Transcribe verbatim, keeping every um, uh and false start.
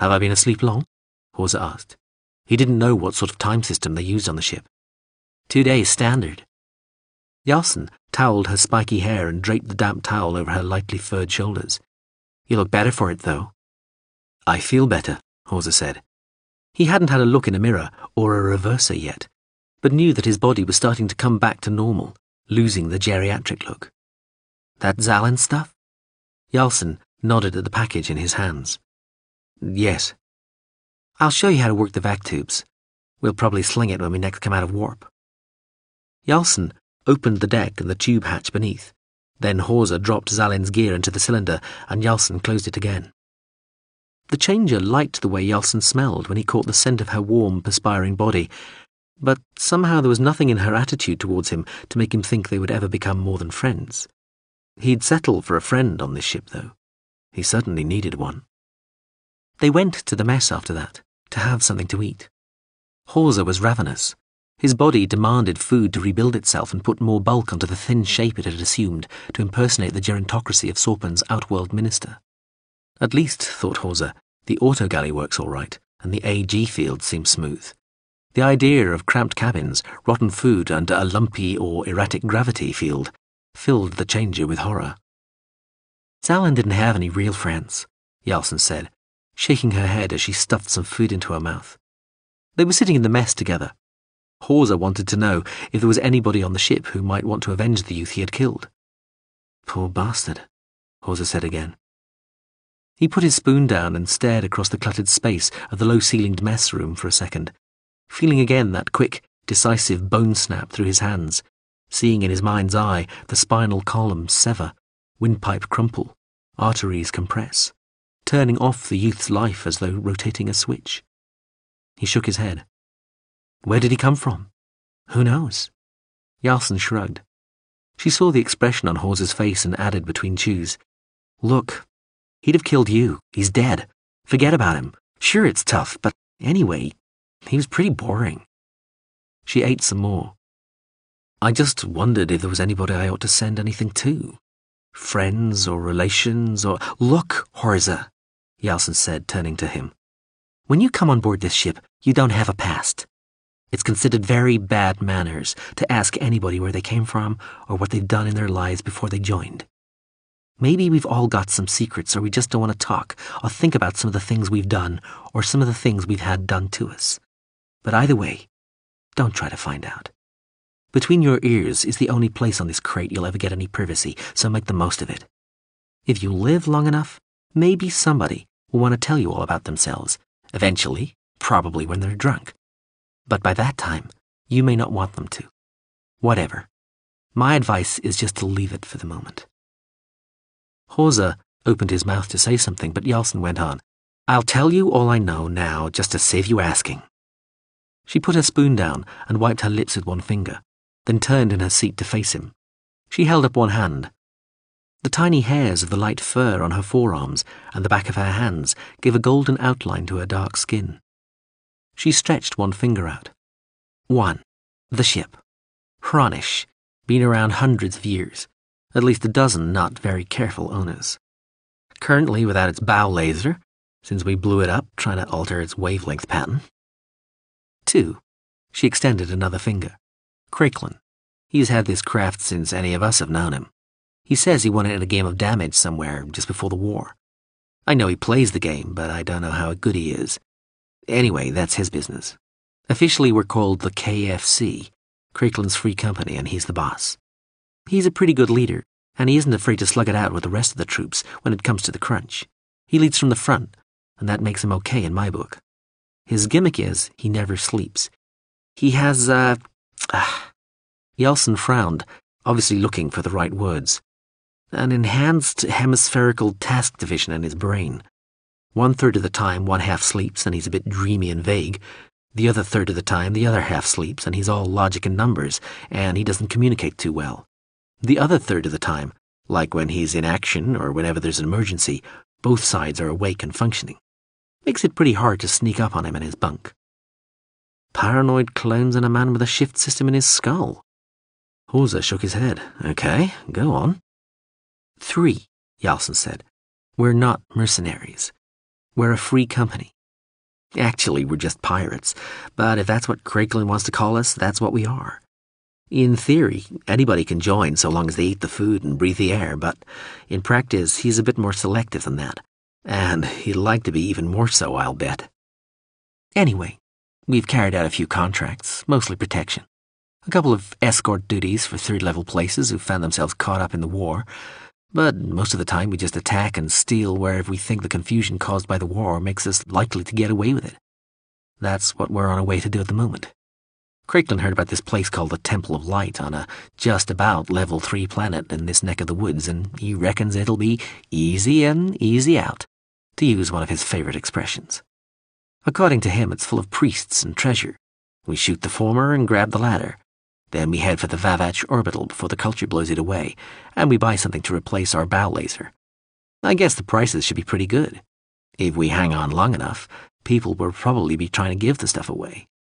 Have I been asleep long? Horsa asked. He didn't know what sort of time system they used on the ship. Two days standard. Jarlson toweled her spiky hair and draped the damp towel over her lightly furred shoulders. You look better for it, though. I feel better, Horsa said. He hadn't had a look in a mirror or a reverser yet, but knew that his body was starting to come back to normal, losing the geriatric look. That Zalen stuff? Jarlson nodded at the package in his hands. Yes. I'll show you how to work the vac tubes. We'll probably sling it when we next come out of warp. Jarlson opened the deck and the tube hatch beneath. Then Horsa dropped Zalen's gear into the cylinder and Jarlson closed it again. The Changer liked the way Jarlson smelled when he caught the scent of her warm, perspiring body, but somehow there was nothing in her attitude towards him to make him think they would ever become more than friends. He'd settle for a friend on this ship, though. He certainly needed one. They went to the mess after that, to have something to eat. Horsa was ravenous. His body demanded food to rebuild itself and put more bulk onto the thin shape it had assumed to impersonate the gerontocracy of Sorpen's outworld minister. At least, thought Horsa, the autogalley works all right, and the A G field seems smooth. The idea of cramped cabins, rotten food, and a lumpy or erratic gravity field filled the Changer with horror. Zalen didn't have any real friends, Jarlson said, shaking her head as she stuffed some food into her mouth. They were sitting in the mess together. Horsa wanted to know if there was anybody on the ship who might want to avenge the youth he had killed. Poor bastard, Horsa said again. He put his spoon down and stared across the cluttered space of the low-ceilinged mess room for a second, feeling again that quick, decisive bone snap through his hands, seeing in his mind's eye the spinal column sever, windpipe crumple, arteries compress, turning off the youth's life as though rotating a switch. He shook his head. Where did he come from? Who knows? Jarlson shrugged. She saw the expression on Horsa's face and added between chews, Look, he'd have killed you. He's dead. Forget about him. Sure, it's tough, but anyway, he was pretty boring. She ate some more. I just wondered if there was anybody I ought to send anything to. Friends or relations or... Look, Horsa, Jarlson said, turning to him. When you come on board this ship, you don't have a past. It's considered very bad manners to ask anybody where they came from or what they've done in their lives before they joined. Maybe we've all got some secrets, or we just don't want to talk or think about some of the things we've done or some of the things we've had done to us. But either way, don't try to find out. Between your ears is the only place on this crate you'll ever get any privacy, so make the most of it. If you live long enough, maybe somebody will want to tell you all about themselves, eventually, probably when they're drunk. But by that time, you may not want them to. Whatever. My advice is just to leave it for the moment. Horsa opened his mouth to say something, but Jarlson went on. I'll tell you all I know now, just to save you asking. She put her spoon down and wiped her lips with one finger, then turned in her seat to face him. She held up one hand. The tiny hairs of the light fur on her forearms and the back of her hands gave a golden outline to her dark skin. She stretched one finger out. One. The ship. Hranish. Been around hundreds of years. At least a dozen not very careful owners. Currently without its bow laser, since we blew it up trying to alter its wavelength pattern. Two. She extended another finger. Craiklin. He's had this craft since any of us have known him. He says he won it in a game of damage somewhere just before the war. I know he plays the game, but I don't know how good he is. Anyway, that's his business. Officially, we're called the K F C, Craiklin's free company, and he's the boss. He's a pretty good leader, and he isn't afraid to slug it out with the rest of the troops when it comes to the crunch. He leads from the front, and that makes him okay in my book. His gimmick is he never sleeps. He has, uh... Ah. Jarlson frowned, obviously looking for the right words. An enhanced hemispherical task division in his brain. One third of the time, one half sleeps, and he's a bit dreamy and vague. The other third of the time, the other half sleeps, and he's all logic and numbers, and he doesn't communicate too well. The other third of the time, like when he's in action or whenever there's an emergency, both sides are awake and functioning. Makes it pretty hard to sneak up on him in his bunk. Paranoid clones and a man with a shift system in his skull. Horsa shook his head. Okay, go on. Three, Jarlson said. We're not mercenaries. We're a free company. Actually, we're just pirates, but if that's what Craiglin wants to call us, that's what we are. In theory, anybody can join so long as they eat the food and breathe the air, but in practice, he's a bit more selective than that. And he'd like to be even more so, I'll bet. Anyway, we've carried out a few contracts, mostly protection. A couple of escort duties for third-level places who found themselves caught up in the war, but most of the time we just attack and steal wherever we think the confusion caused by the war makes us likely to get away with it. That's what we're on our way to do at the moment. Craiglin heard about this place called the Temple of Light on a just-about level three planet in this neck of the woods, and he reckons it'll be easy in, easy out, to use one of his favorite expressions. According to him, it's full of priests and treasure. We shoot the former and grab the latter. Then we head for the Vavach orbital before the culture blows it away, and we buy something to replace our bow laser. I guess the prices should be pretty good. If we hang on long enough, people will probably be trying to give the stuff away.